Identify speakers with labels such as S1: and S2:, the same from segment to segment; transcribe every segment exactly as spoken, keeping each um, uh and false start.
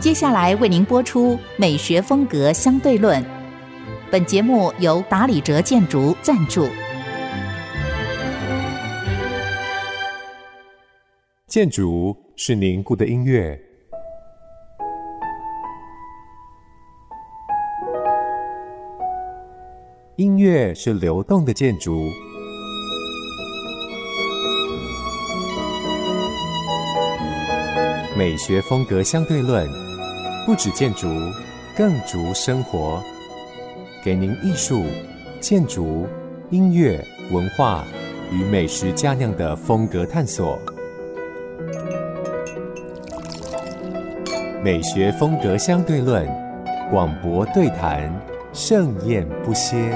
S1: 接下来为您播出美学风格相对论。本节目由达里哲建筑赞助。
S2: 建筑是凝固的音乐，音乐是流动的建筑。美学风格相对论，不止建筑，更逐生活，给您艺术、建筑、音乐、文化与美食佳酿的风格探索。美学风格相对论，广博对谈，盛宴不歇。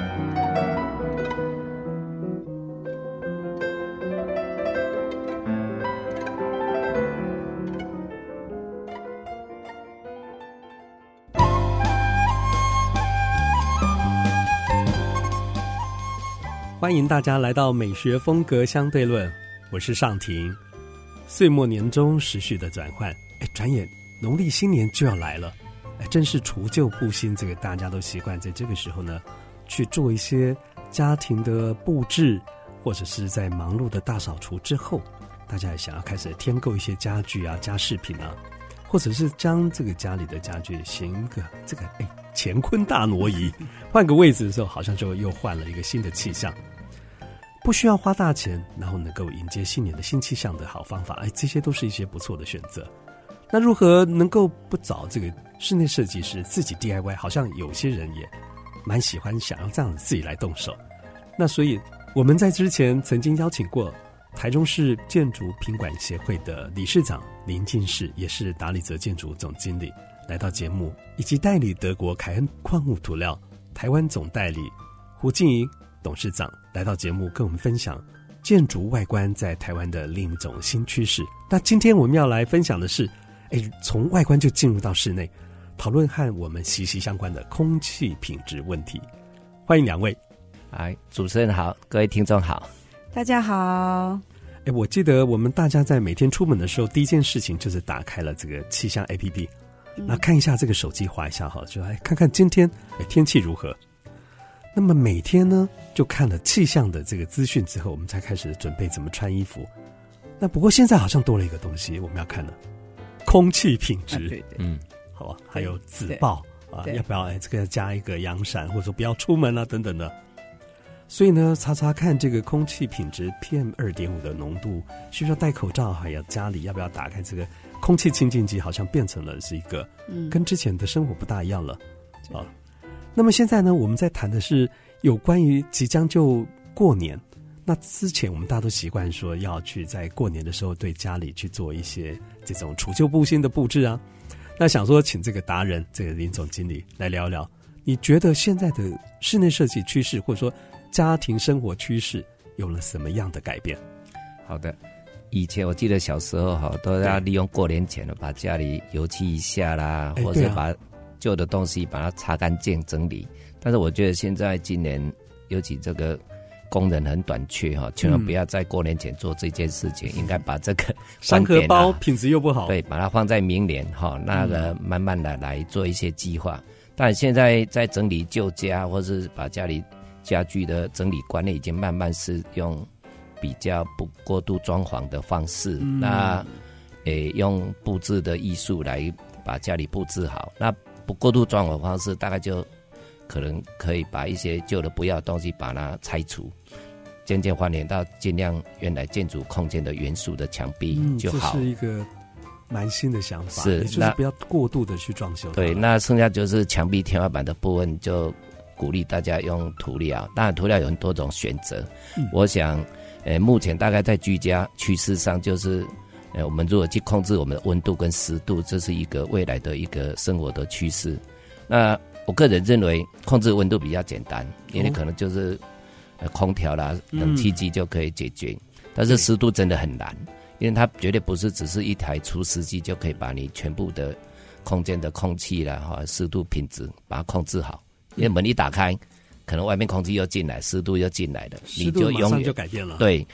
S3: 欢迎大家来到美学风格相对论，我是尚婷。岁末年终时序的转换，哎，转眼农历新年就要来了，哎，正是除旧布新，这个大家都习惯在这个时候呢，去做一些家庭的布置，或者是在忙碌的大扫除之后，大家也想要开始添购一些家具啊、家饰品啊，或者是将这个家里的家具行个这个哎乾坤大挪移，换个位置的时候，好像就又换了一个新的气象。不需要花大钱，然后能够迎接新年的新气象的好方法，哎，这些都是一些不错的选择。那如何能够不找这个室内设计师自己 D I Y？ 好像有些人也蛮喜欢想要这样子自己来动手。那所以我们在之前曾经邀请过台中市建筑品管协会的理事长林进士，也是达里泽建筑总经理来到节目，以及代理德国凯恩矿物涂料台湾总代理胡静怡董事长来到节目跟我们分享建筑外观在台湾的另一种新趋势。那今天我们要来分享的是，哎，从外观就进入到室内，讨论和我们息息相关的空气品质问题。欢迎两位。
S4: 哎，主持人好，各位听众好。
S5: 大家好。
S3: 哎，我记得我们大家在每天出门的时候，第一件事情就是打开了这个气象 A P P，那、嗯、看一下这个手机，滑一下哈，就来看看今天哎天气如何。那么每天呢，就看了气象的这个资讯之后，我们才开始准备怎么穿衣服。那不过现在好像多了一个东西，我们要看的空气品质，啊、
S5: 对对，
S3: 嗯，好吧，还有紫报啊，要不要哎这个要加一个阳伞，或者说不要出门啊等等的。所以呢，查查看这个空气品质 P M 二点五 的浓度，需不需要戴口罩？还有家里要不要打开这个空气清净机？好像变成了是一个跟之前的生活不大一样了、嗯、啊。那么现在呢，我们在谈的是有关于即将就过年。那之前我们大家都习惯说要去在过年的时候对家里去做一些这种除旧布新的布置啊。那想说请这个达人，这个林总经理来聊聊，你觉得现在的室内设计趋势，或者说家庭生活趋势有了什么样的改变？
S4: 好的，以前我记得小时候哈，都要利用过年前的把家里油漆一下啦，或者把旧的东西把它擦干净整理。但是我觉得现在今年尤其这个工人很短缺哈，千万不要在过年前做这件事情，嗯、应该把这个
S3: 三荷包品质又不好，
S4: 对，把它放在明年哈，那个慢慢的来做一些计划。但现在在整理旧家或是把家里家具的整理观念已经慢慢是用比较不过度装潢的方式，嗯、那诶用布置的艺术来把家里布置好。那不过度装潢的方式，大概就可能可以把一些旧的不要的东西把它拆除，渐渐还原到尽量原来建筑空间的元素的墙壁就好。
S3: 嗯、这是一个蛮新的想法，
S4: 是，
S3: 也就是不要过度的去装修。
S4: 对，那剩下就是墙壁天花板的部分，就鼓励大家用涂料。当然涂料有很多种选择，嗯、我想呃目前大概在居家趋势上就是呃我们如果去控制我们的温度跟湿度，这是一个未来的一个生活的趋势。那我个人认为控制温度比较简单，因为可能就是呃空调啦、冷气机就可以解决，嗯、但是湿度真的很难，因为它绝对不是只是一台除湿机就可以把你全部的空间的空气啦、哈湿度品质把它控制好。因为门一打开，可能外面空气又进来，湿度又进来了，
S3: 湿度马上就改变了。
S4: 对，
S3: 嗯、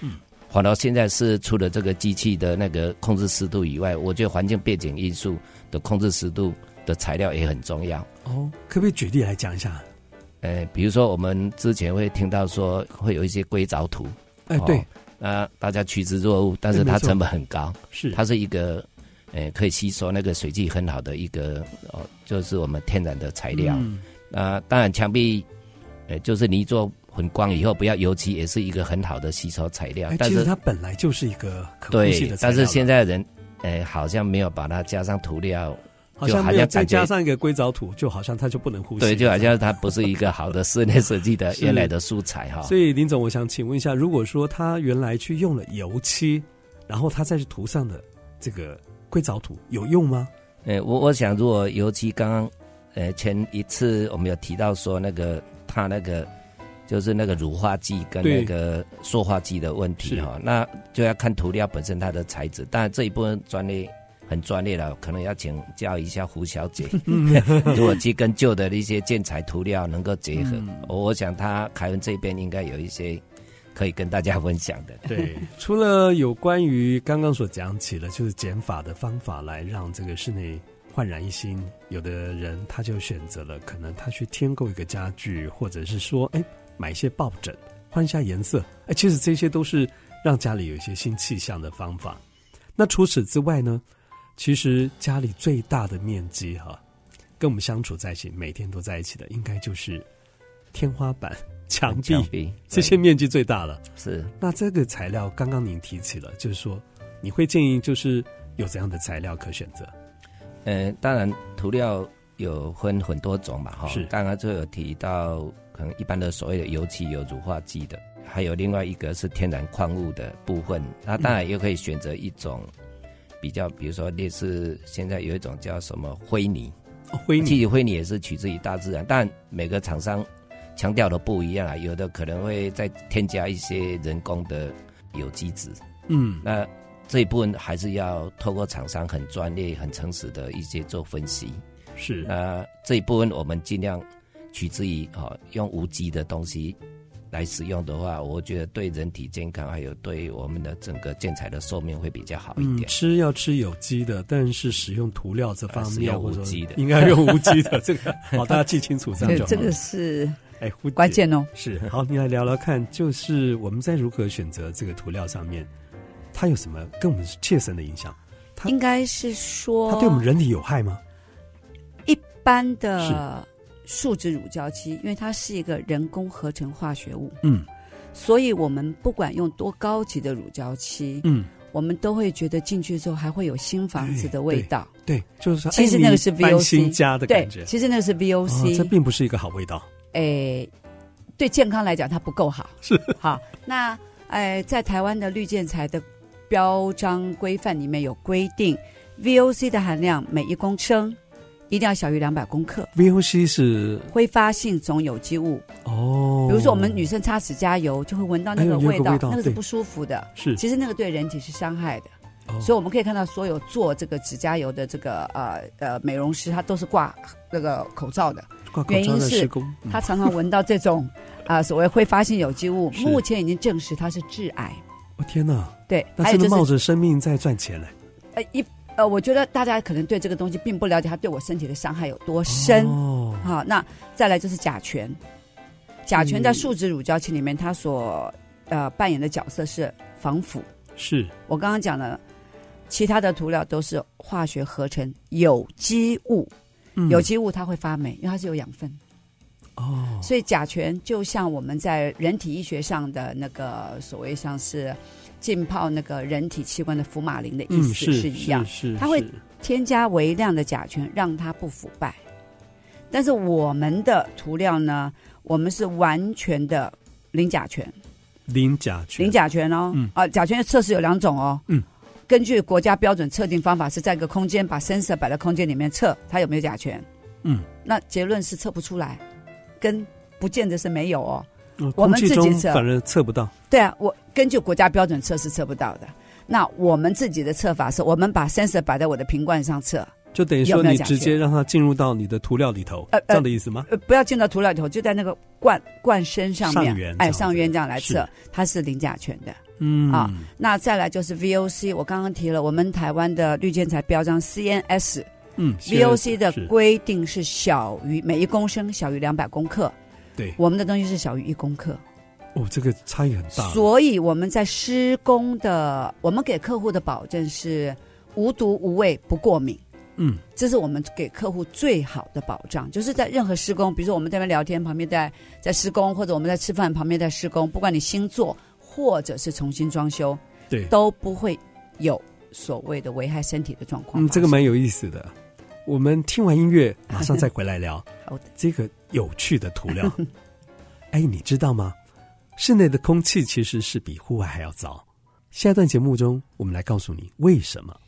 S4: 反而现在是除了这个机器的那个控制湿度以外，我觉得环境背景因素的控制湿度的材料也很重要。
S3: 哦，可不可以举例来讲一下？
S4: 呃，比如说我们之前会听到说会有一些硅藻土，
S3: 哎，对，
S4: 那、呃、大家趋之若鹜，但是它成本很高，
S3: 是
S4: 它是一个呃可以吸收那个水汽很好的一个哦，就是我们天然的材料。嗯，那、呃、当然墙壁，呃，就是泥做混光以后不要油漆，也是一个很好的吸收材料。但是
S3: 其实它本来就是一个可呼吸的材料，
S4: 对，但是现在人，呃，好像没有把它加上涂料。
S3: 好像没有再加上一个硅藻土，就好像它就不能呼吸。
S4: 对，就好像它不是一个好的室内设计的原来的素材哈。
S3: 所以林总，我想请问一下，如果说他原来去用了油漆，然后他再去涂上的这个硅藻土，有用吗？
S4: 呃，我我想如果油漆刚刚，呃，前一次我们有提到说那个它那个就是那个乳化剂跟那个塑化剂的问题哈，那就要看涂料本身它的材质，当然这一部分专业。很专业了，可能要请教一下胡小姐。如果去跟旧的一些建材涂料能够结合，嗯、我想他凯文这边应该有一些可以跟大家分享的。
S3: 对，除了有关于刚刚所讲起了就是减法的方法来让这个室内焕然一新，有的人他就选择了可能他去添购一个家具，或者是说哎买一些抱枕换一下颜色，哎其实这些都是让家里有一些新气象的方法。那除此之外呢？其实家里最大的面积哈，跟我们相处在一起，每天都在一起的，应该就是天花板、墙壁，
S4: 墙壁
S3: 这些面积最大了。
S4: 是。
S3: 那这个材料，刚刚您提起了，就是说，你会建议就是有怎样的材料可选择？
S4: 呃，当然涂料有分很多种嘛，哈。
S3: 是。
S4: 刚刚就有提到，可能一般的所谓的油漆有乳化剂的，还有另外一个是天然矿物的部分。那当然也可以选择一种。比较，比如说类似现在有一种叫什么灰泥，
S3: 哦、灰泥，
S4: 其实灰泥也是取自于大自然，但每个厂商强调的不一样啊，有的可能会再添加一些人工的有机质，嗯，那这一部分还是要透过厂商很专业、很诚实的一些做分析，
S3: 是，
S4: 那这一部分我们尽量取之于哦用无机的东西。来使用的话，我觉得对人体健康还有对我们的整个建材的寿命会比较好一点。
S3: 嗯、吃要吃有机的，但是使用涂料这方面，
S4: 用无机的，
S3: 应该用无机的。这个好，大家记清楚这样就好了。
S5: 这个是
S3: 哎
S5: 关键哦。
S3: 是好，你来聊聊看，就是我们在如何选择这个涂料上面，它有什么跟我们切身的影响？
S5: 应该是说，
S3: 它对我们人体有害吗？
S5: 一般的。树脂乳胶漆，因为它是一个人工合成化学物，嗯，所以我们不管用多高级的乳胶漆，嗯，我们都会觉得进去之后还会有新房子的味道。
S3: 对，对就是说，
S5: 其实那个是 V O C
S3: 新家的感觉。
S5: 对，其实那个是 V O C，、
S3: 哦、这并不是一个好味道。
S5: 诶，对健康来讲，它不够好。
S3: 是
S5: 好，那诶，在台湾的绿建材的标章规范里面有规定 ，V O C 的含量每一公升。一定要小于两百公克。
S3: V O C 是
S5: 挥发性总有机物哦，比如说我们女生擦指甲油就会闻到那个味道，哎、味道那个是不舒服的。是，其实那个对人体是伤害的。哦、所以我们可以看到，所有做这个指甲油的这个呃呃美容师，他都是挂那个口罩的。
S3: 挂口罩的施工，
S5: 原因是他常常闻到这种啊、呃、所谓挥发性有机物，目前已经证实它是致癌。
S3: 哦天哪！
S5: 对，
S3: 那真的冒着生命在赚钱嘞。
S5: 呃一。呃，我觉得大家可能对这个东西并不了解，它对我身体的伤害有多深。哦，好，那再来就是甲醛。甲醛在树脂乳胶漆里面，它所呃扮演的角色是防腐。
S3: 是
S5: 我刚刚讲的，其他的涂料都是化学合成有机物。嗯、有机物它会发霉，因为它是有养分。哦，所以甲醛就像我们在人体医学上的那个所谓像是。浸泡那个人体器官的福马林的意思是一样，
S3: 嗯、是是是
S5: 它会添加微量的甲醛，让它不腐败。但是我们的涂料呢，我们是完全的零甲醛，
S3: 零甲醛，
S5: 零甲醛哦。嗯、啊，甲醛的测试有两种哦。嗯，根据国家标准测定方法，是在一个空间把 sensor 摆在空间里面测它有没有甲醛。嗯，那结论是测不出来，跟不见得是没有哦。
S3: 嗯、我们自己测反而测不到。
S5: 对啊，我根据国家标准测是测不到的。那我们自己的测法是，我们把 sensor 摆在我的瓶罐上测，
S3: 就等于说你直接让它进入到你的涂料里头，呃、这样的意思吗？
S5: 呃，不要进到涂料里头，就在那个罐罐身上面，
S3: 上缘，
S5: 哎，上缘这样来测，它是零甲醛的。
S3: 嗯
S5: 啊，那再来就是 V O C， 我刚刚提了，我们台湾的绿建材标章 C N S，
S3: 嗯
S5: ，V O C 的规定是小于每一公升小于两百公克，
S3: 对，
S5: 我们的东西是小于一公克。
S3: 哦，这个差异很大。
S5: 所以我们在施工的，我们给客户的保证是无毒无味不过敏。
S3: 嗯，
S5: 这是我们给客户最好的保障，就是在任何施工，比如说我们在那边聊天，旁边在在施工，或者我们在吃饭，旁边在施工，不管你新做或者是重新装修，
S3: 对，
S5: 都不会有所谓的危害身体的状况。
S3: 嗯，这个蛮有意思的。我们听完音乐，马上再回来聊
S5: 好的，
S3: 这个有趣的涂料。哎，你知道吗？室内的空气其实是比户外还要糟。下一段节目中，我们来告诉你为什么。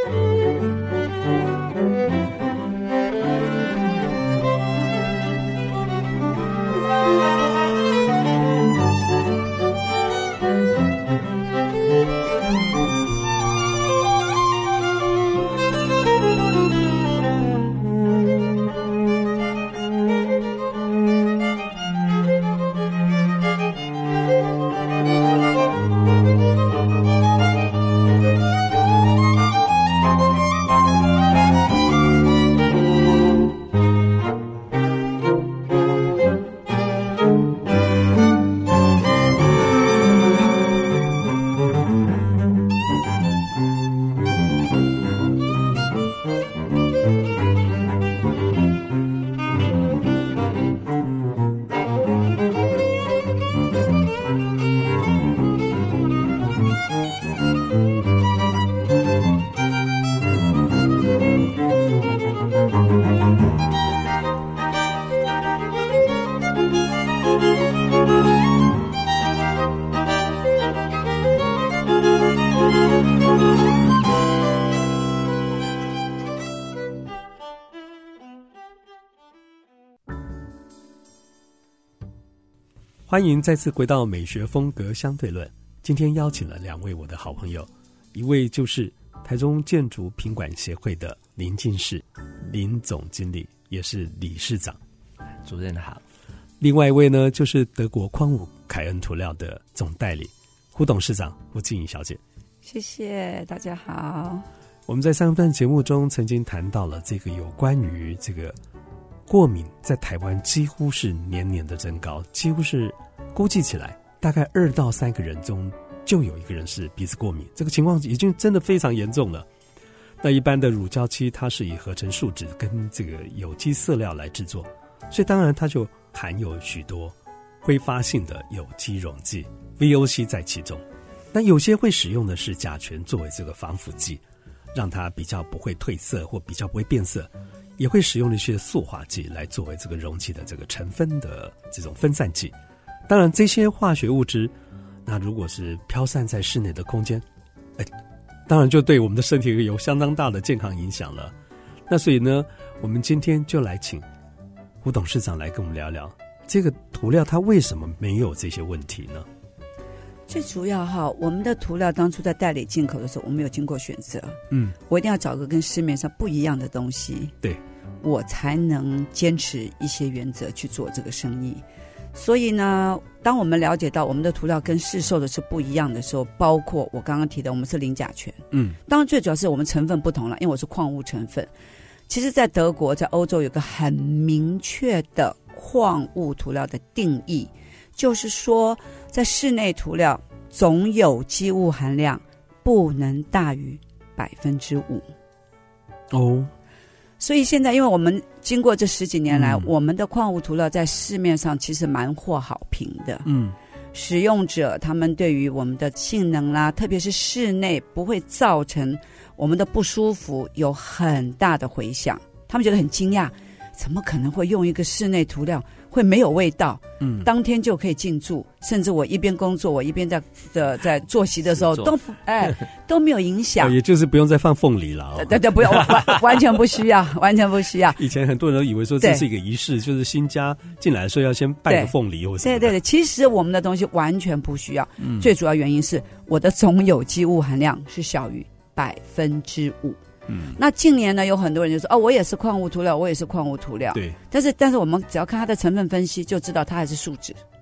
S3: 欢迎再次回到美学风格相对论。今天邀请了两位我的好朋友，一位就是台中建筑品管协会的林进士林总经理，也是理事长。
S4: 主任好。
S3: 另外一位呢，就是德国匡武凯恩涂料的总代理胡董事长胡静怡小姐。
S5: 谢谢大家好。
S3: 我们在上一段节目中曾经谈到了这个有关于这个过敏在台湾几乎是年年的增高，几乎是估计起来大概二到三个人中就有一个人是鼻子过敏，这个情况已经真的非常严重了。那一般的乳胶漆它是以合成树脂跟这个有机色料来制作，所以当然它就含有许多挥发性的有机溶剂 V O C 在其中。那有些会使用的是甲醛作为这个防腐剂，让它比较不会褪色或比较不会变色，也会使用一些塑化剂来作为这个容器的这个成分的这种分散剂。当然这些化学物质，那如果是飘散在室内的空间，哎，当然就对我们的身体有相当大的健康影响了。那所以呢，我们今天就来请胡董事长来跟我们聊聊这个涂料它为什么没有这些问题呢？
S5: 最主要哈，我们的涂料当初在代理进口的时候，我们有经过选择，
S3: 嗯，
S5: 我一定要找个跟市面上不一样的东西，
S3: 对，
S5: 我才能坚持一些原则去做这个生意。所以呢，当我们了解到我们的涂料跟市售的是不一样的时候，包括我刚刚提的，我们是零甲醛，
S3: 嗯，
S5: 当然最主要是我们成分不同了，因为我是矿物成分。其实在德国在欧洲有个很明确的矿物涂料的定义，就是说在室内涂料总有机物含量不能大于百分之五。
S3: 哦，
S5: 所以现在因为我们经过这十几年来，
S3: 嗯、
S5: 我们的矿物涂料在市面上其实蛮获好评的。
S3: 嗯，
S5: 使用者他们对于我们的性能啦，特别是室内不会造成我们的不舒服有很大的回响，他们觉得很惊讶，怎么可能会用一个室内涂料会没有味道？嗯，当天就可以进驻，甚至我一边工作，我一边在的在作息的时候都哎都没有影响，
S3: 也就是不用再放凤梨了、哦。
S5: 对对，不用，完完全不需要，完全不需要。
S3: 以前很多人都以为说这是一个仪式，就是新家进来的时候要先拜个凤梨或什么的。
S5: 对对对，其实我们的东西完全不需要。嗯，最主要原因是我的总有机物含量是小于百分之五。嗯，那近年呢，有很多人就说哦，我也是矿物涂料，我也是矿物涂料。
S3: 对，
S5: 但是但是我们只要看它的成分分析，就知道它还是树脂。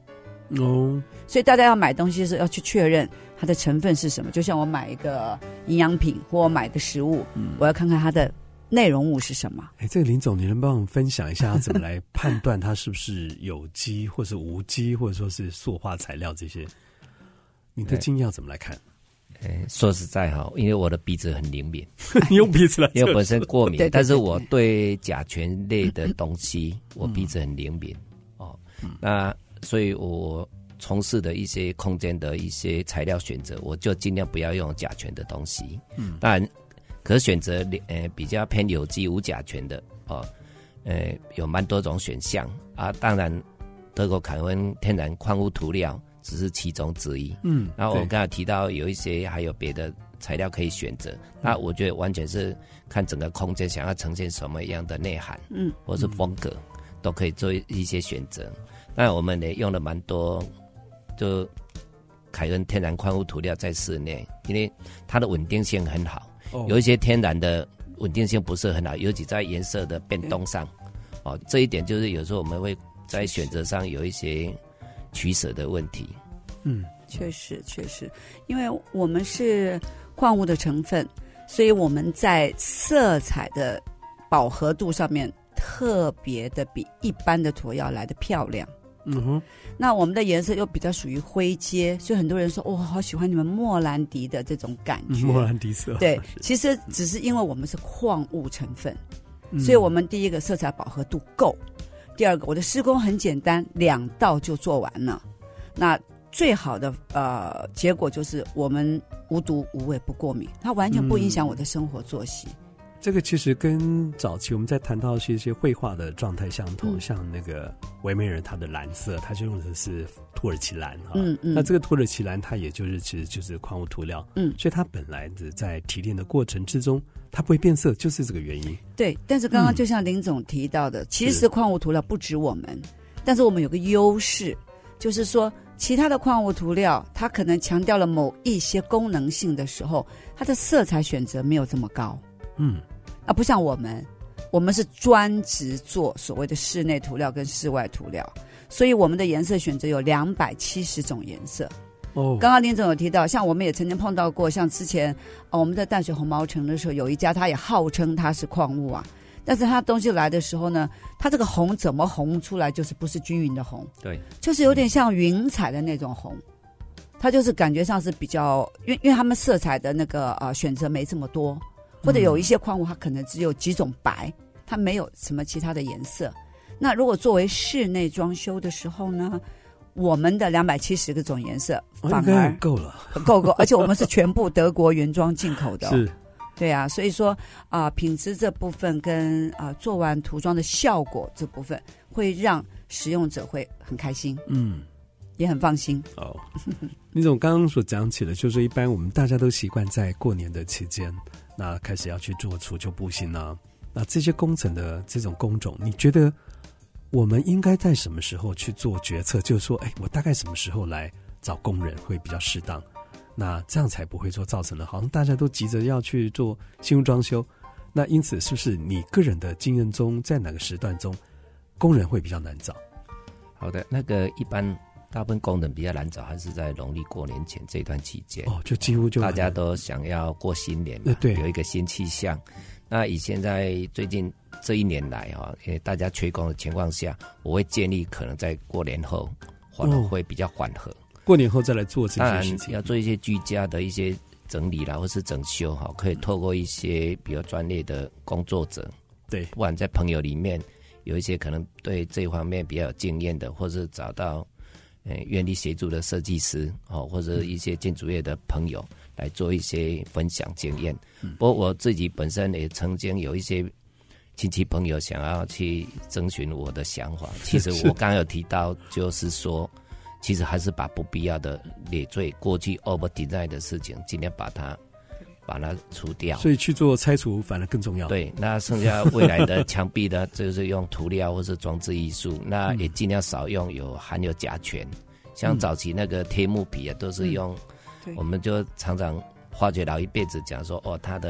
S5: 哦，所以大家要买东西是要去确认它的成分是什么。就像我买一个营养品或我买一个食物，嗯，我要看看它的内容物是什么。
S3: 哎，这个林总，你能帮我们分享一下怎么来判断它是不是有机，或是无机，或者说是塑化材料这些？你的经验怎么来看？
S4: 欸、说实在哈，因为我的鼻子很灵敏，
S3: 你用鼻子来，
S4: 因为本身过敏，
S5: 对对对对，
S4: 但是我对甲醛类的东西，我鼻子很灵敏、嗯、哦。那所以我从事的一些空间的一些材料选择，我就尽量不要用甲醛的东西。嗯，当然可选择呃比较偏有机无甲醛的哦，呃有蛮多种选项啊。当然，德国凯恩天然矿物涂料只是其中之一。嗯，然后我刚才提到有一些还有别的材料可以选择，那我觉得完全是看整个空间想要呈现什么样的内涵，嗯，或是风格，都可以做一些选择。那我们也用了蛮多，就凯恩天然矿物涂料在室内，因为它的稳定性很好。哦、有一些天然的稳定性不是很好，尤其在颜色的变动上，哦，这一点就是有时候我们会在选择上有一些取舍的问题。
S5: 嗯，确实确实，因为我们是矿物的成分，所以我们在色彩的饱和度上面特别的比一般的涂料来的漂亮。嗯哼，那我们的颜色又比较属于灰阶，所以很多人说，哇、哦，好喜欢你们莫兰迪的这种感觉。
S3: 莫兰迪色，
S5: 对，其实只是因为我们是矿物成分，嗯、所以我们第一个色彩饱和度够，第二个我的施工很简单，两道就做完了。那最好的呃结果就是我们无毒无味不过敏，它完全不影响我的生活作息。嗯，
S3: 这个其实跟早期我们在谈到一些绘画的状态相同，嗯、像那个维梅尔它的蓝色，它就用的是土耳其蓝哈。嗯嗯。那这个土耳其蓝它也就是其实就是矿物涂料，嗯，所以它本来的在提炼的过程之中，它不会变色，就是这个原因。
S5: 对，但是刚刚就像林总提到的，嗯、其实矿物涂料不止我们，但是我们有个优势，就是说其他的矿物涂料它可能强调了某一些功能性的时候，它的色彩选择没有这么高。嗯，啊，不像我们，我们是专职做所谓的室内涂料跟室外涂料，所以我们的颜色选择有两百七十种颜色。哦，刚刚林总有提到，像我们也曾经碰到过，像之前啊，我们在淡水红毛城的时候，有一家他也号称它是矿物啊，但是它东西来的时候呢，它这个红怎么红出来，就是不是均匀的红，
S4: 对，
S5: 就是有点像云彩的那种红。它就是感觉上是比较，因为因为他们色彩的那个呃选择没这么多。或者有一些矿物它可能只有几种白，它没有什么其他的颜色。那如果作为室内装修的时候呢，我们的两百七十个种颜色反而
S3: 够了，
S5: 够够，而且我们是全部德国原装进口的、哦。
S3: 是，
S5: 对啊，所以说啊、呃，品质这部分跟啊、呃、做完涂装的效果这部分，会让使用者会很开心，嗯，也很放心。
S3: 哦，林总刚刚所讲起的，就是一般我们大家都习惯在过年的期间。那开始要去做除旧布新啊，那这些工程的这种工种，你觉得我们应该在什么时候去做决策？就是说，哎，我大概什么时候来找工人会比较适当？那这样才不会说造成了好像大家都急着要去做新屋装修。那因此，是不是你个人的经验中，在哪个时段中，工人会比较难找？
S4: 好的，那个一般。大部分工人比较难找，还是在农历过年前这段期间
S3: 哦，就几乎就
S4: 大家都想要过新年嘛，
S3: 对，
S4: 有一个新气象。那以现在最近这一年来哈，因为大家缺工的情况下，我会建议可能在过年后反而会比较缓和、哦。
S3: 过年后再来做这些事情，
S4: 当然要做一些居家的一些整理啦，或是整修哈，可以透过一些比较专业的工作者，
S3: 对，
S4: 不管在朋友里面有一些可能对这方面比较有经验的，或是找到。呃，愿意协助的设计师哦，或者一些建筑业的朋友来做一些分享经验。嗯、不过我自己本身也曾经有一些亲戚朋友想要去征询我的想法。其实我刚刚有提到，就是说，其实还是把不必要的累赘、过去 over design 的事情，尽量把它把它除掉。
S3: 所以去做拆除反而更重要。
S4: 对，那剩下未来的墙壁呢，就是用涂料或是装置艺术，那也尽量少用有含有甲醛。像早期那个贴木皮啊，都是用，嗯、我们就常常化学老一辈子讲说，哦，它的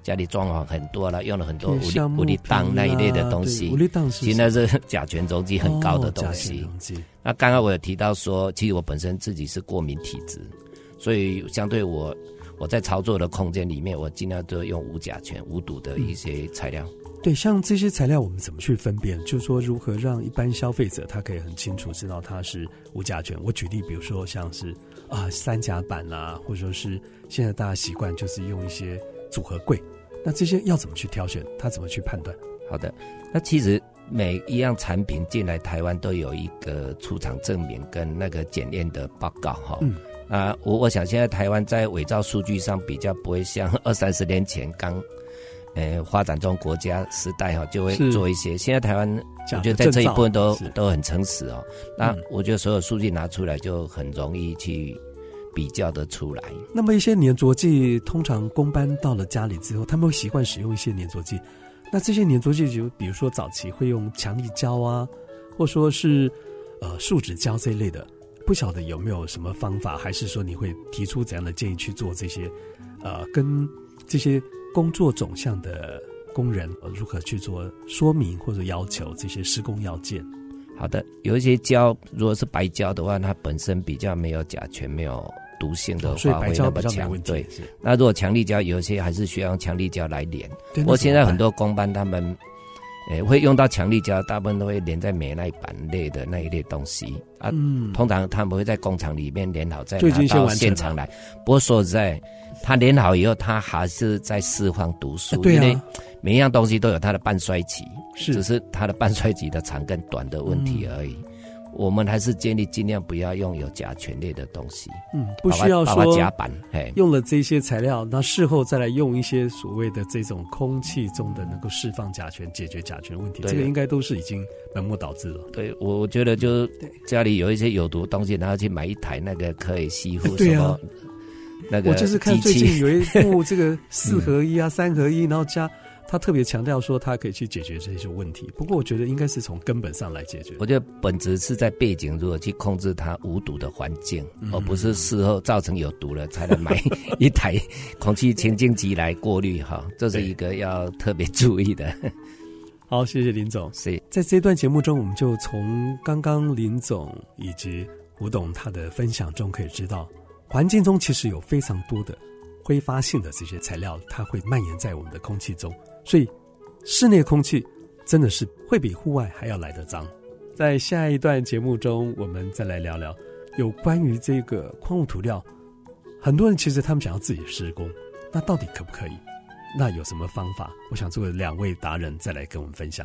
S4: 家里装潢很多了，用了很多五力五力当那一类的东西，
S3: 五力当是
S4: 其实那是甲醛溶剂很高的东西。
S3: 哦、
S4: 那刚刚我有提到说，其实我本身自己是过敏体质，所以相对我我在操作的空间里面，我尽量都用无甲醛、无毒的一些材料。
S3: 嗯，对，像这些材料我们怎么去分辨？就是说如何让一般消费者他可以很清楚知道它是无甲醛。我举例，比如说像是啊三甲板啊，或者说是现在大家习惯就是用一些组合柜，那这些要怎么去挑选？他怎么去判断？
S4: 好的，那其实每一样产品进来台湾都有一个出厂证明跟那个检验的报告哈。嗯，啊，我我想现在台湾在伪造数据上比较不会像二三十年前刚。呃，发展中国家时代哈，就会做一些。现在台湾，我觉得在这一部分都都很诚实哦。那我觉得所有数据拿出来，就很容易去比较的出来。
S3: 那么一些粘着剂，通常公班到了家里之后，他们会习惯使用一些粘着剂。那这些粘着剂，就比如说早期会用强力胶啊，或说是呃树脂胶这一类的，不晓得有没有什么方法，还是说你会提出怎样的建议去做这些呃跟这些工作种项的工人如何去做说明或者要求这些施工要件？
S4: 好的，有一些胶，如果是白胶的话，它本身比较没有甲醛，没有毒性的发挥那么强。哦、对，那如果强力胶，有些还是需要用强力胶来粘。不过现在很多工班他们。诶，会用到强力胶，大部分都会连在美耐板类的那一类东西啊。嗯，通常他们会在工厂里面连好，再拿到现场来。不过说实在，它连好以后，它还是在释放毒素，啊对啊、因为每一样东西都有它的半衰期，是只是它的半衰期的长跟短的问题而已。嗯，我们还是建议尽量不要用有甲醛类的东西，嗯，
S3: 不需要说
S4: 甲板，
S3: 用了这些材料，那事后再来用一些所谓的这种空气中的能够释放甲醛、解决甲醛问题，这个应该都是已经本末倒置了。
S4: 对，我觉得就家里有一些有毒的东西，然后去买一台那个可以吸附什么那个机器。
S3: 我就是看最近有一部这个四合一啊、三合一，然后加。他特别强调说，他可以去解决这些问题。不过，我觉得应该是从根本上来解决。
S4: 我觉得本质是在背景，如何去控制它无毒的环境，嗯、而不是事后造成有毒了才来买一台空气清净机来过滤哈。这是一个要特别注意的。
S3: 好，谢谢林总。
S4: 是
S3: 在这段节目中，我们就从刚刚林总以及胡董他的分享中可以知道，环境中其实有非常多的挥发性的这些材料，它会蔓延在我们的空气中。所以室内空气真的是会比户外还要来得脏。在下一段节目中，我们再来聊聊有关于这个矿物涂料。很多人其实他们想要自己施工，那到底可不可以？那有什么方法？我想这个两位达人再来跟我们分享。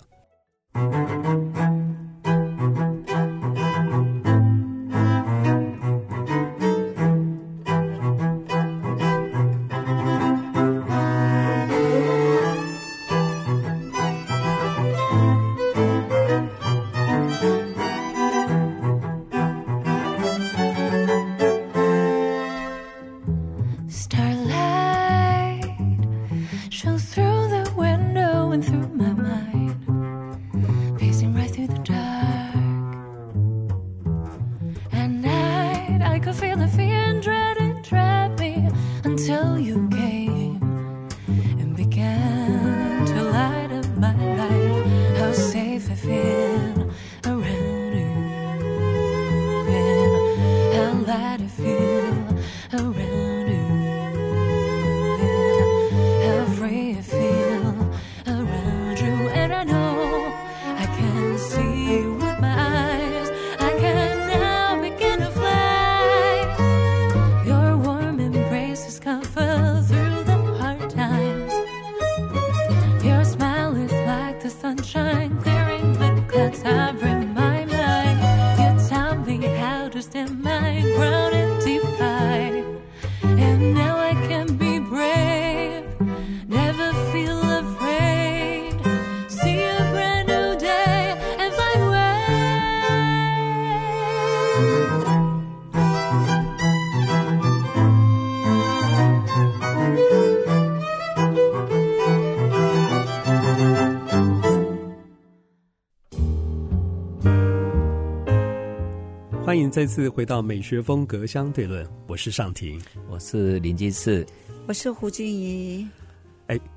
S3: 欢迎再次回到美学风格相对论，我是尚婷，
S4: 我是林金士，
S5: 我是胡静怡。
S3: 哎，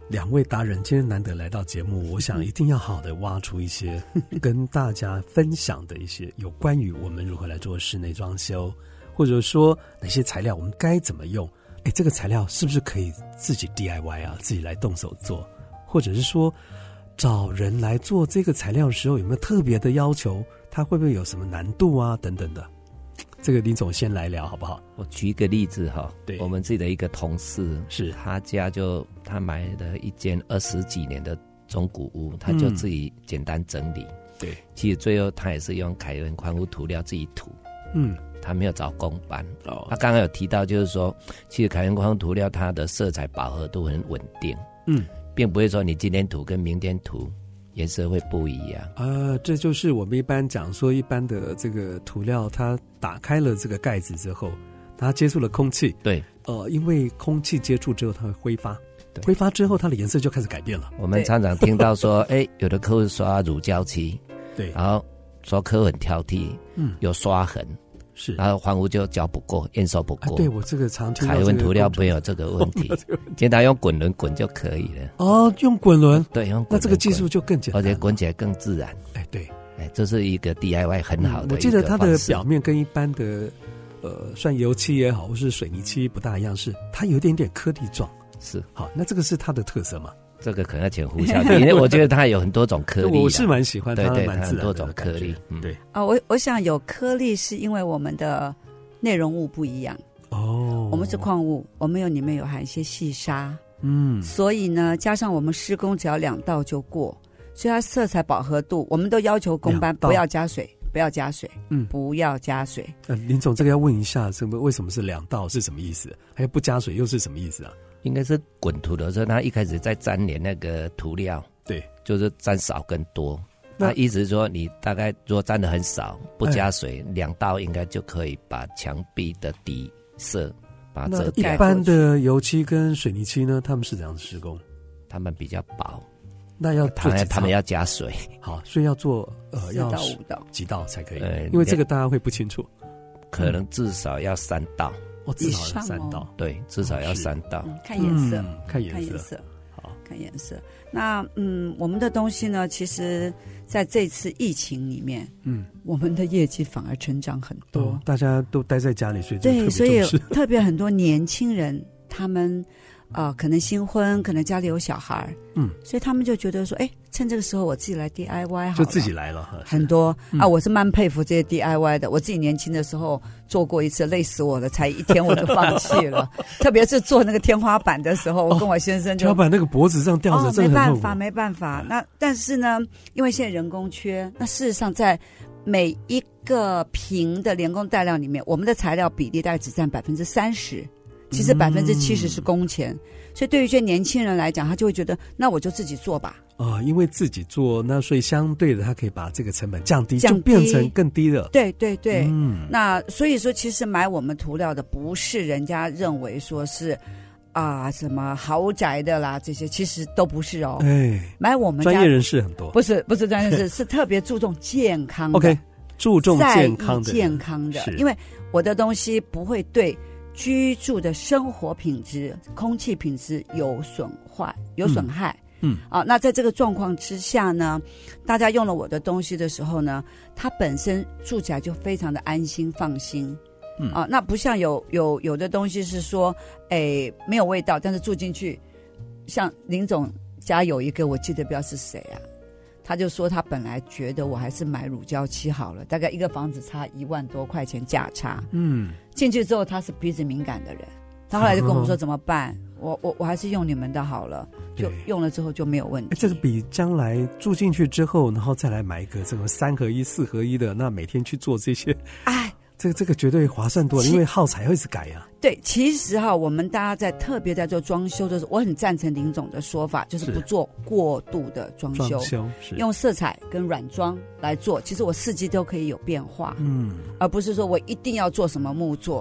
S3: 两位达人今天难得来到节目，我想一定要好的挖出一些跟大家分享的一些有关于我们如何来做室内装修，或者说哪些材料我们该怎么用。哎，这个材料是不是可以自己 D I Y 啊，自己来动手做，或者是说找人来做这个材料的时候有没有特别的要求，它会不会有什么难度啊等等的。这个林总先来聊好不好？
S4: 我举一个例子哈，
S3: 对，
S4: 我们自己的一个同事，是他家就他买了一间二十几年的中古屋，他就自己简单整理。嗯、
S3: 对，
S4: 其实最后他也是用凯文矿物涂料自己涂，嗯，他没有找工班。哦，他刚刚有提到就是说，其实凯文矿物涂料它的色彩饱和度很稳定，嗯，并不会说你今天涂跟明天涂颜色会不一样
S3: 啊，这就是我们一般讲说，一般的这个涂料，它打开了这个盖子之后，它接触了空气，
S4: 对，
S3: 呃，因为空气接触之后，它会挥发，挥发之后，它的颜色就开始改变了。
S4: 我们常常听到说，哎，有的客户刷乳胶漆，
S3: 对，
S4: 然后说客户很挑剔，嗯，有刷痕。
S3: 是，
S4: 然后房屋就交不过，验收不过。
S3: 啊、对，我这个常听到
S4: 凯文涂料没有这个问题，简单用滚轮滚就可以了。
S3: 哦，用滚轮，
S4: 对，用滚轮滚，
S3: 那这个技术就更简单，
S4: 而且滚起来更自然。
S3: 哎，对，
S4: 哎，这是一个 D I Y 很好的、嗯。
S3: 我记得它的表面跟一般的呃，算油漆也好，或是水泥漆不大一样，是它有一点点颗粒状。
S4: 是，
S3: 好，那这个是它的特色嘛？
S4: 这个可能要请胡小姐，因为我觉得它有很多种颗粒。
S3: 我是蛮喜欢它的，蛮自然的
S4: 很多种颗粒。
S3: 嗯、对
S5: 啊，我我想有颗粒是因为我们的内容物不一样哦，我们是矿物，我们有里面有含一些细沙，嗯，所以呢，加上我们施工只要两道就过，所以它色彩饱和度，我们都要求工班不要加水，不要加水，嗯，不要加水。
S3: 呃，林总，这个要问一下，什么为什么是两道是什么意思？还有不加水又是什么意思啊？
S4: 应该是滚涂的时候，它一开始在粘连那个涂料，
S3: 对，
S4: 就是粘少跟多。那意思是说，你大概如果粘的很少，不加水，哎、两道应该就可以把墙壁的底色把它遮盖。
S3: 一般的油漆跟水泥漆呢，他们是怎样施工？
S4: 他们比较薄，
S3: 那要
S4: 他们他们要加水。
S3: 好，所以要做呃要
S5: 四到五道
S3: 几道才可以？呃、因为这个大家会不清楚，
S4: 可能至少要三道。
S3: 哦，至少要三道，
S4: 哦、对，至少要三道。
S5: 嗯、看颜色、
S3: 嗯，看颜色，
S5: 看颜色，好看颜色。那嗯，我们的东西呢，其实在这次疫情里面，嗯，我们的业绩反而成长很多。
S3: 哦、大家都待在家里，所以
S5: 对，所以特别很多年轻人，他们啊、呃，可能新婚，可能家里有小孩，嗯，所以他们就觉得说，哎，趁这个时候我自己来 D I Y 好了，
S3: 就自己来了。
S5: 很多、嗯、啊，我是蛮佩服这些 D I Y 的。我自己年轻的时候做过一次，累死我了，才一天我就放弃了。特别是做那个天花板的时候，我跟我先生就、
S3: 哦、天花板那个脖子上吊着，
S5: 哦、
S3: 真的
S5: 没办法，没办法。那但是呢，因为现在人工缺，那事实上在每一个瓶的连工带料里面，我们的材料比例大概只占百分之三十。其实百分之七十是工钱、嗯，所以对于一些年轻人来讲，他就会觉得，那我就自己做吧。
S3: 啊、呃，因为自己做，那所以相对的，他可以把这个成本降低，降低就变成更低的。
S5: 对对对，嗯，那所以说，其实买我们涂料的不是人家认为说是啊什么豪宅的啦，这些其实都不是哦。哎，买我们家
S3: 专业人士很多，
S5: 不是不是专业人士，是特别注重健康的。
S3: OK， 注重健康的，
S5: 健康的，因为我的东西不会对居住的生活品质、空气品质有损坏、有损害。嗯，啊，那在这个状况之下呢，大家用了我的东西的时候呢，它本身住起来就非常的安心、放心。嗯，啊，那不像有有有的东西是说，哎，没有味道，但是住进去，像林总家有一个，我记得不知道是谁啊。他就说他本来觉得我还是买乳胶漆好了，大概一个房子差一万多块钱价差。嗯，进去之后他是鼻子敏感的人，他后来就跟我们说怎么办？哦、我我我还是用你们的好了，就用了之后就没有问题。
S3: 这个比将来住进去之后，然后再来买一个这个三合一、四合一的，那每天去做这些，哎。这个这个绝对划算多了，因为耗材会一直改啊。
S5: 对，其实哈，我们大家在特别在做装修的时候，我很赞成林总的说法，就是不做过度的装修，
S3: 装修是
S5: 用色彩跟软装来做。其实我四季都可以有变化，嗯，而不是说我一定要做什么木作。就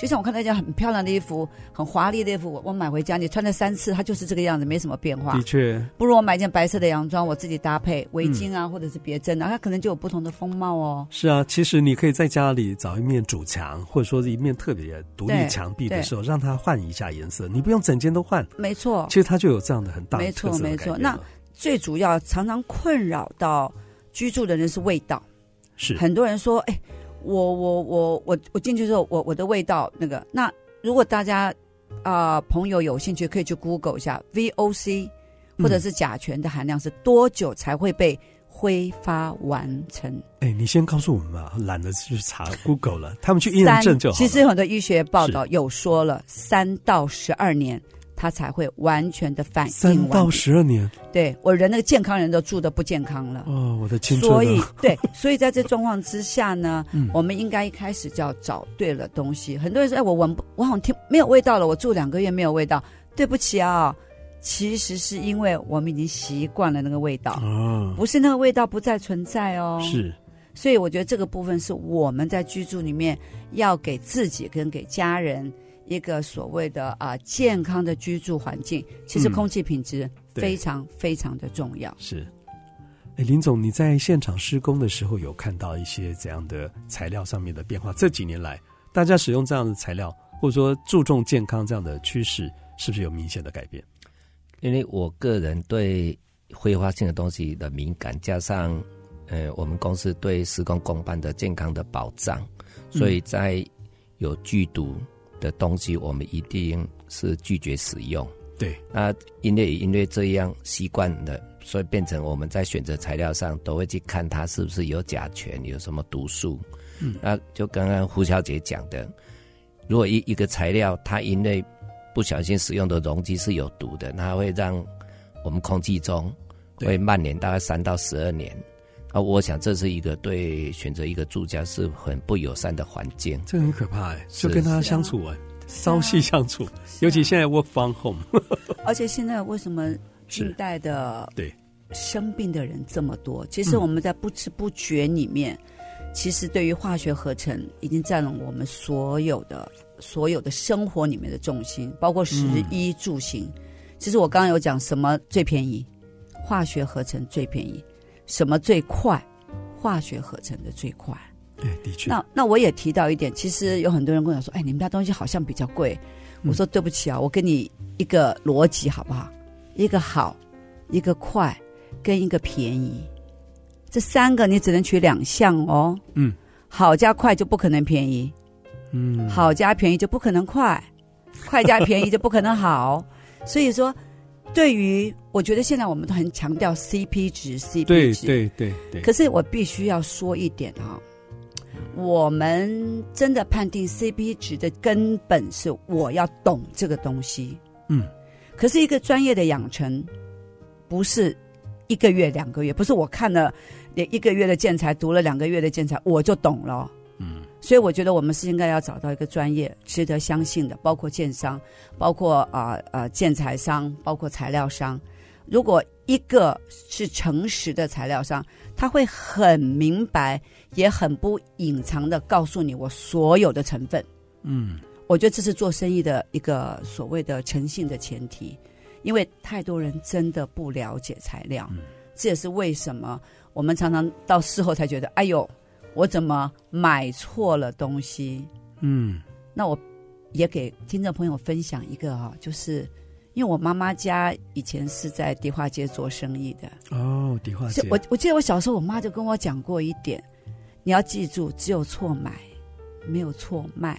S5: 就像我看到一件很漂亮的衣服，很华丽的衣服，我我买回家，你穿了三次，它就是这个样子，没什么变化。
S3: 的确，
S5: 不如我买一件白色的洋装，我自己搭配围巾啊，嗯、或者是别针啊，它可能就有不同的风貌哦。
S3: 是啊，其实你可以在家里找一面主墙，或者说是一面特别独立墙壁的时候，让它换一下颜色，你不用整间都换。
S5: 没错，
S3: 其实它就有这样的很大的特色的改变了。
S5: 没错，没错。那最主要常常困扰到居住的人是味道。
S3: 是，很
S5: 多人说，哎、欸，我我我我我进去之后，我我的味道那个，那如果大家啊、呃、朋友有兴趣，可以去 Google 一下 V O C 或者是甲醛的含量是多久才会被挥发完成？
S3: 哎、欸，你先告诉我们吧，懒得去查 Google 了，他们去验证就好了。
S5: 其实有很多医学报道有说了，三到十二年。它才会完全的反应完毕。
S3: 三到十二年，
S5: 对，我人那个健康人都住得不健康了。
S3: 哦，我的青春、啊。
S5: 所以，对，所以在这状况之下呢，嗯、我们应该一开始就要找对了东西。很多人说，哎，我闻不，我好像听没有味道了，我住两个月没有味道。对不起啊，其实是因为我们已经习惯了那个味道，哦、不是那个味道不再存在哦。
S3: 是。
S5: 所以我觉得这个部分是我们在居住里面要给自己跟给家人。一个所谓的啊、呃、健康的居住环境，其实空气品质非常、嗯、非常的重要。
S3: 是，哎，林总，你在现场施工的时候有看到一些怎样的材料上面的变化？这几年来，大家使用这样的材料，或者说注重健康这样的趋势，是不是有明显的改变？
S4: 因为我个人对挥发性的东西的敏感，加上呃我们公司对施工工班的健康的保障，所以在有剧毒的东西我们一定是拒绝使用。
S3: 对，
S4: 那因为因为这样习惯了，所以变成我们在选择材料上都会去看它是不是有甲醛，有什么毒素。嗯，那就刚刚胡小姐讲的，如果一一个材料它因为不小心使用的溶剂是有毒的，它会让我们空气中会蔓延大概三到十二年。啊，我想这是一个对选择一个住家是很不友善的环境，
S3: 这很可怕哎，就跟他相处哎，朝夕相处，尤其现在 work from home，
S5: 而且现在为什么近代的
S3: 对
S5: 生病的人这么多？其实我们在不知不觉里面，嗯、其实对于化学合成已经占了我们所有的所有的生活里面的重心，包括食衣住行。嗯、其实我刚刚有讲什么最便宜，化学合成最便宜。什么最快？化学合成的最快。
S3: 对，的确。
S5: 那那我也提到一点，其实有很多人跟我说：“哎，你们家东西好像比较贵。嗯”我说：“对不起啊，我给你一个逻辑好不好？一个好，一个快，跟一个便宜，这三个你只能取两项哦。嗯，好加快就不可能便宜，嗯，好加便宜就不可能快，快加便宜就不可能好。所以说。”对于我觉得现在我们都很强调 C P 值 C P 值，
S3: 对对对对。
S5: 可是我必须要说一点啊，我们真的判定 C P 值的根本是我要懂这个东西。嗯。可是一个专业的养成，不是一个月两个月，不是我看了一个月的建材，读了两个月的建材我就懂了。嗯。所以我觉得我们是应该要找到一个专业、值得相信的，包括建商，包括啊呃，呃建材商，包括材料商。如果一个是诚实的材料商，他会很明白，也很不隐藏的告诉你我所有的成分。嗯，我觉得这是做生意的一个所谓的诚信的前提，因为太多人真的不了解材料，嗯、这也是为什么我们常常到事后才觉得，哎呦。我怎么买错了东西？嗯，那我也给听众朋友分享一个哈、哦，就是因为我妈妈家以前是在迪化街做生意的
S3: 哦，迪化街。
S5: 我我记得我小时候，我妈就跟我讲过一点，你要记住，只有错买，没有错卖。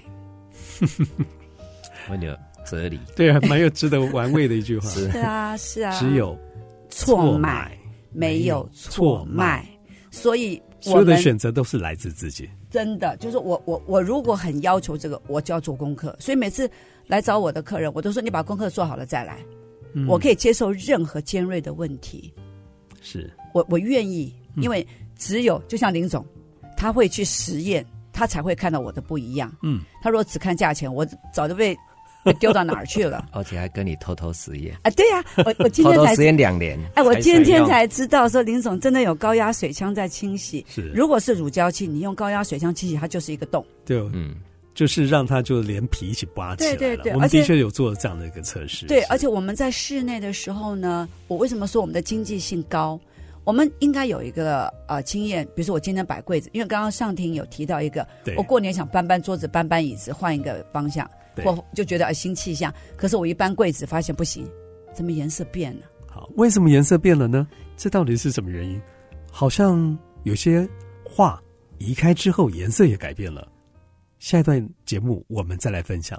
S4: 很有哲理，
S3: 对啊，蛮有值得玩味的一句话。
S5: 是啊，是啊，
S3: 只有
S5: 错买，没有错卖，所以。
S3: 所有的选择都是来自自己，
S5: 真的就是我我我如果很要求这个，我就要做功课。所以每次来找我的客人，我都说你把功课做好了再来，嗯、我可以接受任何尖锐的问题。
S3: 是
S5: 我我愿意，因为只有就像林总，他会去实验，他才会看到我的不一样。嗯，他如果只看价钱，我早就被。被丢到哪儿去了？
S4: 而且还跟你偷偷实验
S5: 啊！对呀、啊，我我今天才
S4: 偷偷实验两年。
S5: 哎，我今天才知道说林总真的有高压水枪在清洗。
S3: 是，
S5: 如果是乳胶漆，你用高压水枪清洗，它就是一个洞。
S3: 对，嗯， 就是让它就连皮一起刮起来了。
S5: 对对对，
S3: 我们的确有做这样的一个测试。
S5: 对，而且我们在室内的时候呢，我为什么说我们的经济性高？我们应该有一个呃经验，比如说我今天摆柜子，因为刚刚上庭有提到一个，我过年想搬搬桌子、搬搬椅子，换一个方向，或就觉得呃新气象。可是我一搬柜子发现不行，怎么颜色变了？
S3: 好，为什么颜色变了呢？这到底是什么原因？好像有些画移开之后颜色也改变了。下一段节目我们再来分享。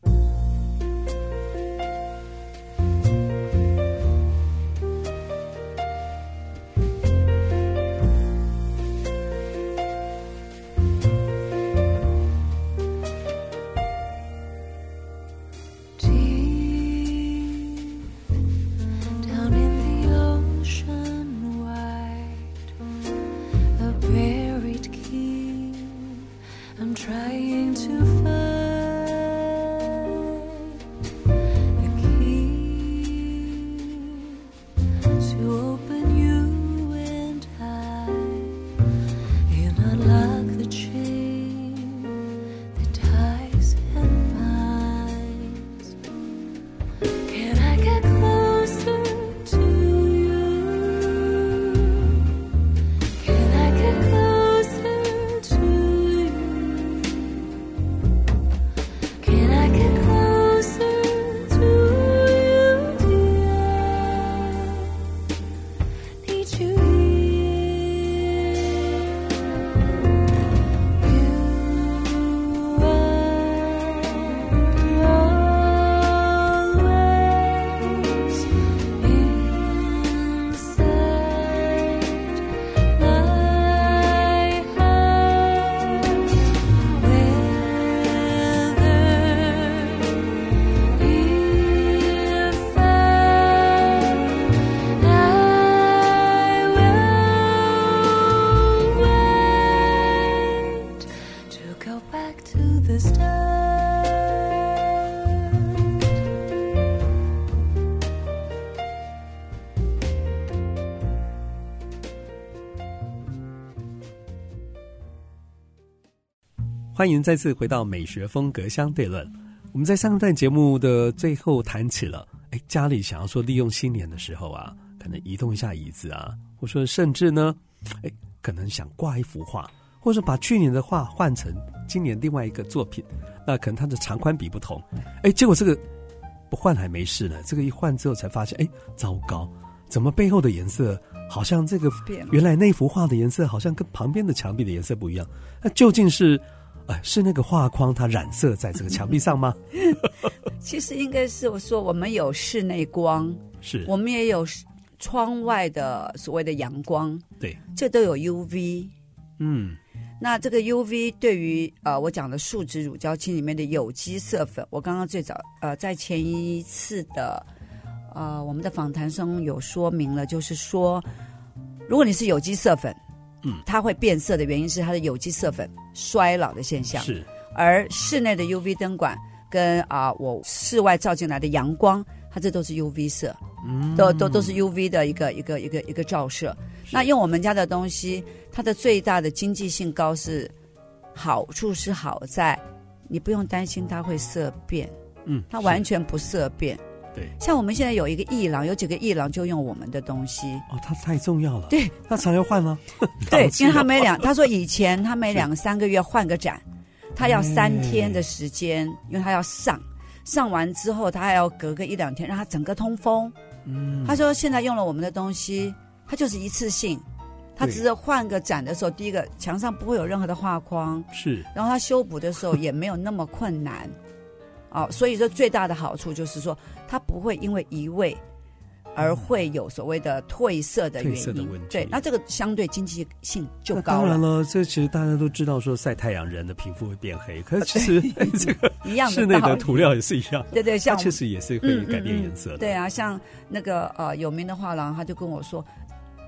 S3: 欢迎再次回到美学风格相对论。我们在上段节目的最后谈起了，哎，家里想要说利用新年的时候啊，可能移动一下椅子啊，或者说甚至呢，哎，可能想挂一幅画，或者把去年的画换成今年另外一个作品，那可能它的长宽比不同，哎，结果这个不换还没事呢，这个一换之后才发现，哎，糟糕，怎么背后的颜色好像这个原来那幅画的颜色好像跟旁边的墙壁的颜色不一样，那究竟是呃，是那个画框它染色在这个墙壁上吗？
S5: 其实应该是我说我们有室内光，
S3: 是
S5: 我们也有窗外的所谓的阳光，
S3: 对，
S5: 这都有 U V。
S3: 嗯，
S5: 那这个 U V 对于呃我讲的树脂乳胶漆里面的有机色粉，我刚刚最早呃在前一次的呃我们的访谈中有说明了，就是说如果你是有机色粉，嗯，它会变色的原因是它的有机色粉衰老的现象，
S3: 是。
S5: 而室内的 U V 灯管跟啊、呃、我室外照进来的阳光，它这都是 U V 色，嗯，都都都是 U V 的一个一个一个一个照射。那用我们家的东西，它的最大的经济性高是好处是好在你不用担心它会色变，嗯，它完全不色变。
S3: 对，
S5: 像我们现在有一个艺廊，有几个艺廊就用我们的东西。
S3: 哦，它太重要了。
S5: 对，
S3: 那常要换吗？
S5: 对，因为他每两，他说以前他每两三个月换个展，他要三天的时间，因为他要上，上完之后他还要隔个一两天让它整个通风。嗯，他说现在用了我们的东西，它就是一次性，他只是换个展的时候，第一个墙上不会有任何的画框，
S3: 是，
S5: 然后他修补的时候也没有那么困难。哦，所以说最大的好处就是说，它不会因为移位而会有所谓的褪色的原因。褪色的问题。对，那这个相对经济性就高了。
S3: 当然了，这其实大家都知道，说晒太阳人的皮肤会变黑，可是其实这个
S5: 一样的
S3: 室内的涂料也是一样。
S5: 对对，像
S3: 它其实也是会改变颜色的。
S5: 嗯嗯嗯对啊，像那个呃有名的画廊，他就跟我说，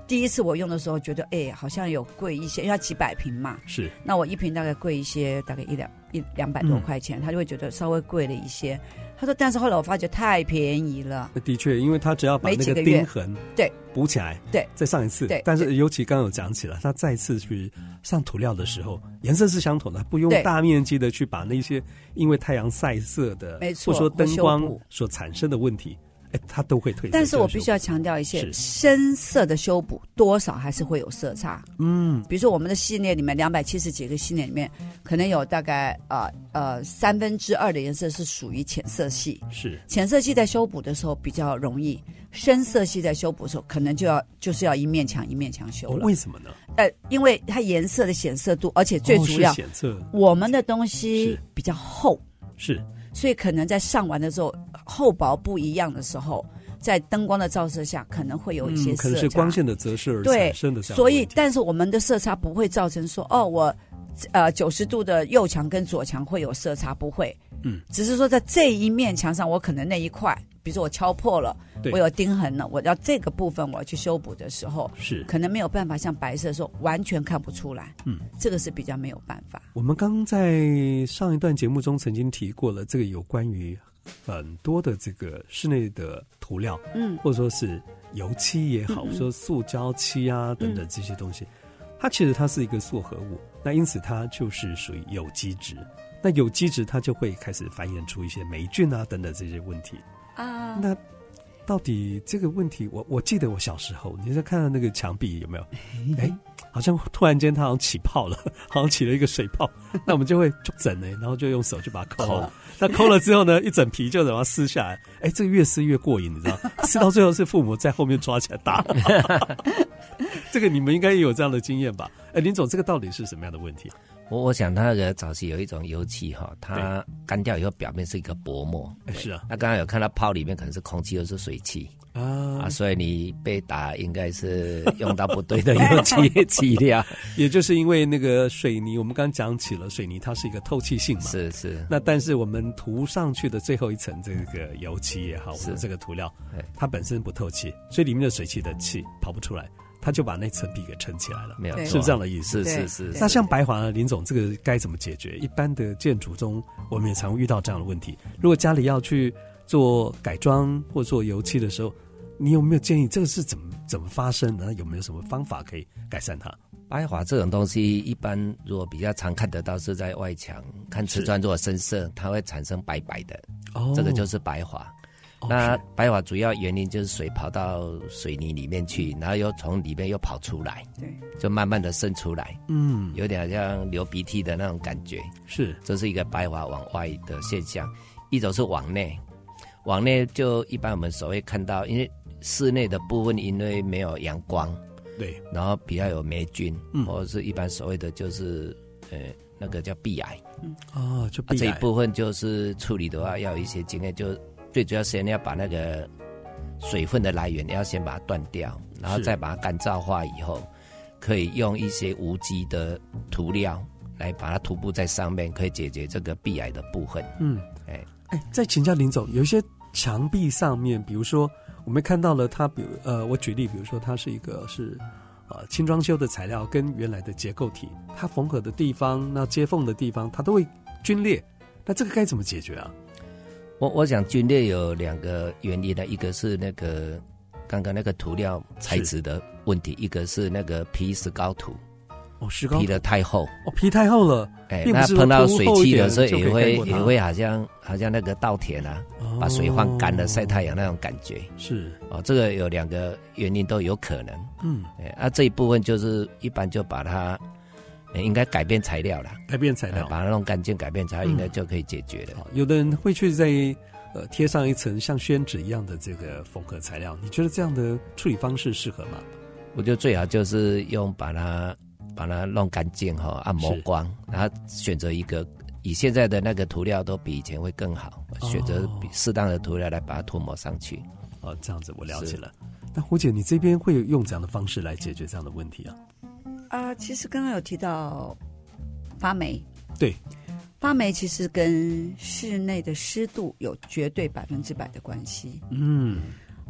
S5: 第一次我用的时候觉得，哎，好像有贵一些，因为它几百瓶嘛，
S3: 是，
S5: 那我一瓶大概贵一些，大概一两一两百多块钱，嗯、他就会觉得稍微贵了一些。他说，但是后来我发觉太便宜了。
S3: 的确，因为他只要把那个钉痕
S5: 对
S3: 补起来，
S5: 对，
S3: 再上一次，
S5: 对。
S3: 但是尤其刚刚有讲起了，他再次去上涂料的时候，颜色是相同的，不用大面积的去把那些因为太阳晒色的，
S5: 没错，
S3: 或者说灯光所产生的问题。它都会褪色，
S5: 但是我必须要强调一些，深色的修补多少还是会有色差。嗯，比如说我们的系列里面两百七十几个系列里面，可能有大概呃呃三分之二的颜色是属于浅色系，
S3: 是
S5: 浅色系在修补的时候比较容易，深色系在修补的时候可能就要就是要一面墙一面墙修了。
S3: 哦、为什么呢？
S5: 呃，因为它颜色的显色度，而且最主要，
S3: 哦、显色
S5: 我们的东西比较厚，
S3: 是。
S5: 所以可能在上完的时候，厚薄不一样的时候，在灯光的照射下，可能会有一些色差，
S3: 嗯、可能是光线的折射而产生的这样的。
S5: 所以，但是我们的色差不会造成说，哦，我呃九十度的右墙跟左墙会有色差，不会。嗯，只是说在这一面墙上，我可能那一块，比如说我敲破了，我有钉痕了，我要这个部分我要去修补的时候，
S3: 是
S5: 可能没有办法像白色的时候完全看不出来。嗯，这个是比较没有办法。
S3: 我们刚在上一段节目中曾经提过了，这个有关于很多的这个室内的涂料，嗯，或者说是油漆也好，嗯嗯说塑胶漆啊等等这些东西，嗯、它其实它是一个塑合物，那因此它就是属于有机质。那有机质它就会开始繁衍出一些霉菌啊等等这些问题啊。那到底这个问题，我我记得我小时候，你在看到那个墙壁有没有？哎，好像突然间它好像起泡了，好像起了一个水泡，那我们就会就整呢，然后就用手去把它抠。哦、那抠了之后呢，一整皮就把它撕下来。哎，这个越撕越过瘾，你知道？撕到最后是父母在后面抓起来打。这个你们应该也有这样的经验吧？哎，林总，这个到底是什么样的问题？
S4: 我我想它那个早期有一种油漆哈，它干掉以后表面是一个薄膜，
S3: 是啊。
S4: 那刚刚有看到泡里面可能是空气，又是水汽啊, 啊，所以你被打应该是用到不对的油漆漆料。
S3: 也就是因为那个水泥，我们刚刚讲起了水泥，它是一个透气性嘛，
S4: 是是。
S3: 那但是我们涂上去的最后一层这个油漆也好，或者这个涂料，它本身不透气，所以里面的水汽的气跑不出来。他就把那层皮给撑起来了，
S4: 没有，
S3: 是不是这样的意思？
S4: 是是是。
S3: 那像白华呢，林总，这个该怎么解决？一般的建筑中，我们也常遇到这样的问题。如果家里要去做改装或做油漆的时候，你有没有建议？这个是怎么怎么发生的？有没有什么方法可以改善它？
S4: 白华这种东西，一般如果比较常看得到是在外墙，看瓷砖如果深色，它会产生白白的，哦，这个就是白华。那白华主要原因就是水跑到水泥里面去，然后又从里面又跑出来，对，就慢慢的渗出来，嗯，有点像流鼻涕的那种感觉，
S3: 是，
S4: 这是一个白华往外的现象。一种是往内，往内就一般我们所谓看到，因为室内的部分因为没有阳光，
S3: 对，
S4: 然后比较有霉菌，嗯，或者是一般所谓的就是呃那个叫壁癌，
S3: 嗯，哦，就壁癌，
S4: 啊，这一部分就是处理的话要有一些经验，就最主要是先要把那个水分的来源要先把它断掉，然后再把它干燥化以后，可以用一些无机的涂料来把它涂布在上面，可以解决这个壁癌的部分。嗯，
S3: 哎哎，再请教林总，有一些墙壁上面，比如说我们看到了它，比如呃，我举例，比如说它是一个是呃轻装修的材料，跟原来的结构体，它缝合的地方，那接缝的地方，它都会皲裂，那这个该怎么解决啊？
S4: 我我想皲裂有两个原因呢，一个是那个刚刚那个涂料材质的问题，一个是那个皮石膏土。
S3: 哦，石膏
S4: 皮的太厚，
S3: 哦，皮太厚了，
S4: 哎、欸，那碰到水汽的时候也会也会好像好像那个稻田啊，哦、把水放干了晒太阳那种感觉。
S3: 是
S4: 哦，这个有两个原因都有可能。嗯，哎、欸，啊这一部分就是一般就把它。应该改变材料啦，
S3: 改变材料，
S4: 把它弄干净，改变材料应该就可以解决了。
S3: 嗯、有的人会去在呃贴上一层像宣纸一样的这个缝合材料，你觉得这样的处理方式适合吗？
S4: 我觉得最好就是用把它把它弄干净哈，按摩光，然后选择一个以现在的那个涂料都比以前会更好，哦、选择适当的涂料来把它涂抹上去。
S3: 哦，这样子我了解了。那胡姐，你这边会用这样的方式来解决这样的问题啊？
S5: 啊、呃，其实刚刚有提到发霉，
S3: 对，
S5: 发霉其实跟室内的湿度有绝对百分之百的关系。嗯，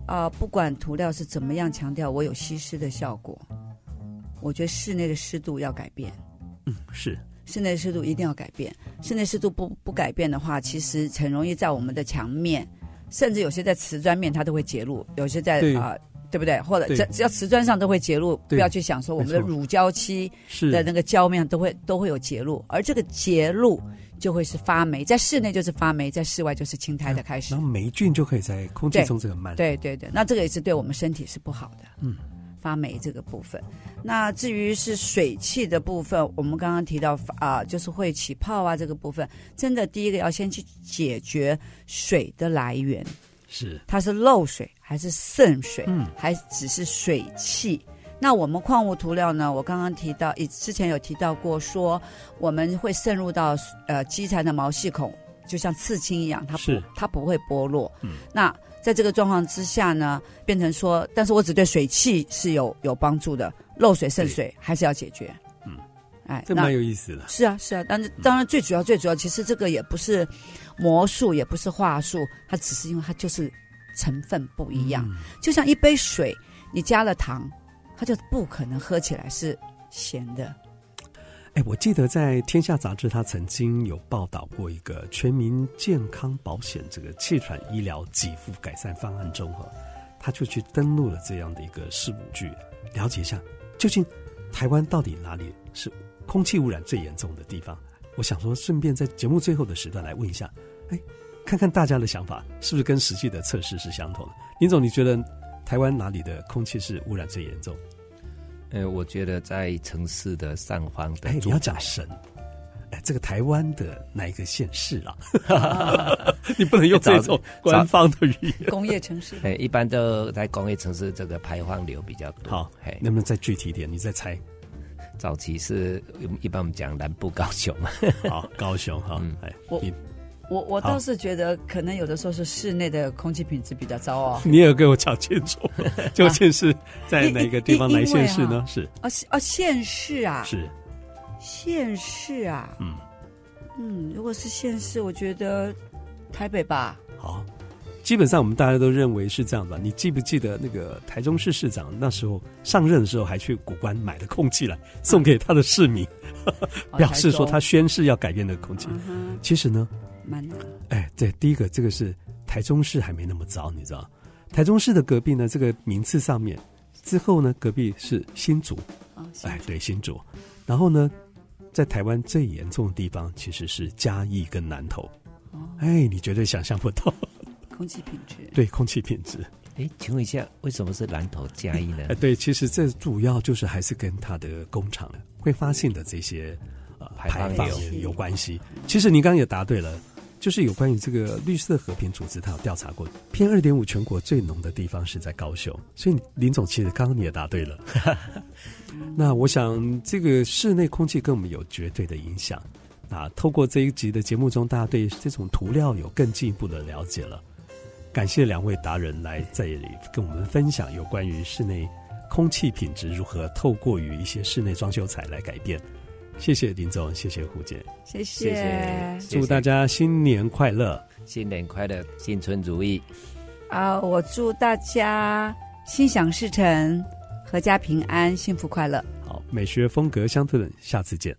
S5: 啊、呃，不管涂料是怎么样强调我有吸湿的效果，我觉得室内的湿度要改变。
S3: 嗯，是。
S5: 室内湿度一定要改变，室内湿度不不改变的话，其实很容易在我们的墙面，甚至有些在瓷砖面它都会结露，有些在啊、呃，对不对？或者只只要瓷砖上都会结露，不要去想说我们的乳胶漆的那个胶面都会都会有结露，而这个结露就会是发霉，在室内就是发霉，在室外就是青苔的开始，
S3: 然后霉菌就可以在空气中这个漫。
S5: 对对对，那这个也是对我们身体是不好的。嗯。发霉这个部分，那至于是水汽的部分，我们刚刚提到啊、呃，就是会起泡啊，这个部分真的第一个要先去解决水的来源，
S3: 是
S5: 它是漏水还是渗水，
S3: 嗯，
S5: 还只是水汽。那我们矿物涂料呢？我刚刚提到，之前有提到过说，我们会渗入到呃基材的毛细孔，就像刺青一样，它不它不会剥落。嗯，那在这个状况之下呢，变成说，但是我只对水汽是有有帮助的，漏水渗水还是要解决。
S3: 嗯，
S5: 哎，
S3: 这蛮有意思的。
S5: 是啊，是啊，但是当然最主要最主要，其实这个也不是魔术，也不是话术，它只是因为它就是成分不一样。嗯、就像一杯水，你加了糖，它就不可能喝起来是咸的。
S3: 哎，我记得在《天下》杂志，他曾经有报道过一个全民健康保险这个气喘医疗给付改善方案中，哈，他就去登录了这样的一个事务局，了解一下究竟台湾到底哪里是空气污染最严重的地方。我想说，顺便在节目最后的时段来问一下，哎，看看大家的想法是不是跟实际的测试是相同的？林总，你觉得台湾哪里的空气是污染最严重？
S4: 呃，我觉得在城市的上方的，
S3: 哎，你要讲省，哎，这个台湾的哪一个县市啦？你不能用这种官方的语言。
S5: 工业城市，
S4: 哎，一般都在工业城市，这个排放流比较多。
S3: 好，能不能再具体一点？你再猜。
S4: 早期是一般我们讲南部高雄嘛。
S3: 好，高雄哈，嗯，哎，
S5: 我我我倒是觉得，可能有的时候是室内的空气品质比较糟哦。
S3: 你也给我讲清楚，究竟是在哪个地方、哪县市呢？是
S5: 哦哦，县市啊，
S3: 是
S5: 县市啊，
S3: 嗯
S5: 嗯，如果是县市，我觉得台北吧。
S3: 好，基本上我们大家都认为是这样吧。你记不记得那个台中市市长那时候上任的时候，还去古关买了空气来送给他的市民，啊、表示说他宣誓要改变的空气。
S5: 嗯、
S3: 其实呢。
S5: 蛮难，
S3: 哎，对，第一个这个是台中市还没那么糟，你知道？台中市的隔壁呢，这个名次上面之后呢，隔壁是新竹，
S5: 哦、
S3: 哎，对，新竹。然后呢，在台湾最严重的地方其实是嘉义跟南投，
S5: 哦、
S3: 哎，你绝对想象不到，
S5: 空气品质，
S3: 对，空气品质。
S4: 哎，请问一下，为什么是南投嘉义呢？
S3: 哎，对，其实这主要就是还是跟它的工厂挥发性的这些呃排放有关系。其实你刚刚也答对了。就是有关于这个绿色和平组织，他有调查过 P M 二点五 全国最浓的地方是在高雄，所以林总其实刚刚你也答对了。那我想这个室内空气跟我们有绝对的影响。那透过这一集的节目中，大家对这种涂料有更进一步的了解了。感谢两位达人来在这里跟我们分享有关于室内空气品质如何透过于一些室内装修材来改变。谢谢林总，谢谢胡姐，
S5: 谢谢，谢谢，
S3: 祝大家新年快乐，
S4: 新年快乐，新春如意。
S5: 啊，我祝大家心想事成，阖家平安，幸福快乐。
S3: 好，美学风格相对论，下次见。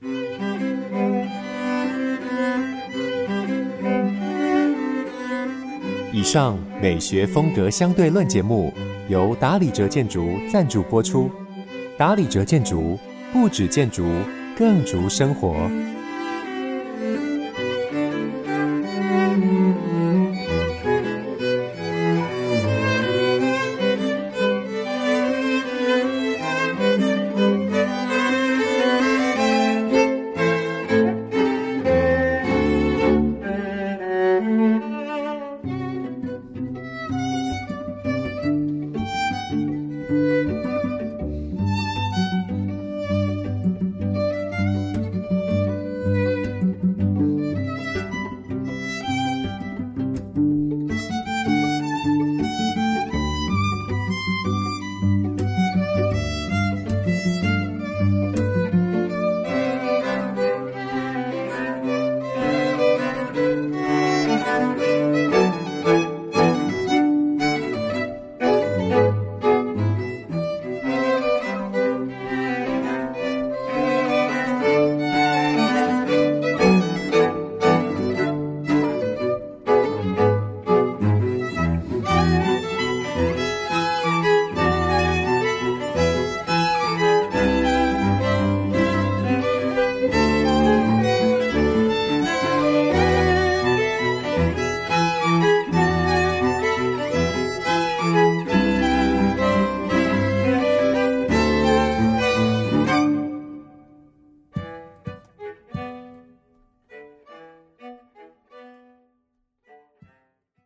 S2: 以上美学风格相对论节目由达理哲建筑赞助播出。达理哲建筑不止建筑，更逐生活。